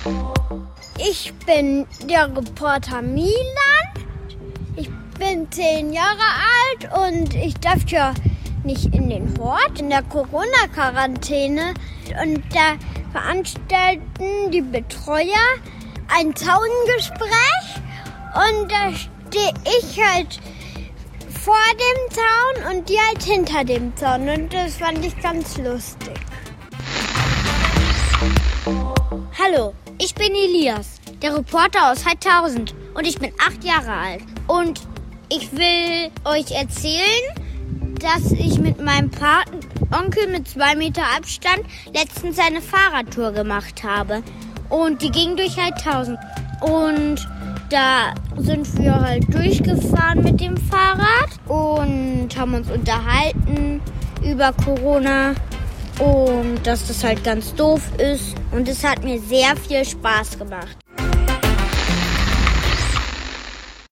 Ich bin der Reporter Milan. Ich bin 10 Jahre alt und ich darf ja nicht in den Hort, in der Corona-Quarantäne. Und da veranstalten die Betreuer ein Zaungespräch. Und da stehe ich halt vor dem Zaun und die halt hinter dem Zaun. Und das fand ich ganz lustig. Hallo, ich bin Elias, der Reporter aus Heidtausend und ich bin 8 Jahre alt. Und ich will euch erzählen, dass ich mit meinem Patenonkel mit 2 Meter Abstand letztens eine Fahrradtour gemacht habe. Und die ging durch Heidtausend. Und da sind wir halt durchgefahren mit dem Fahrrad und haben uns unterhalten über Corona und dass das halt ganz doof ist. Und es hat mir sehr viel Spaß gemacht.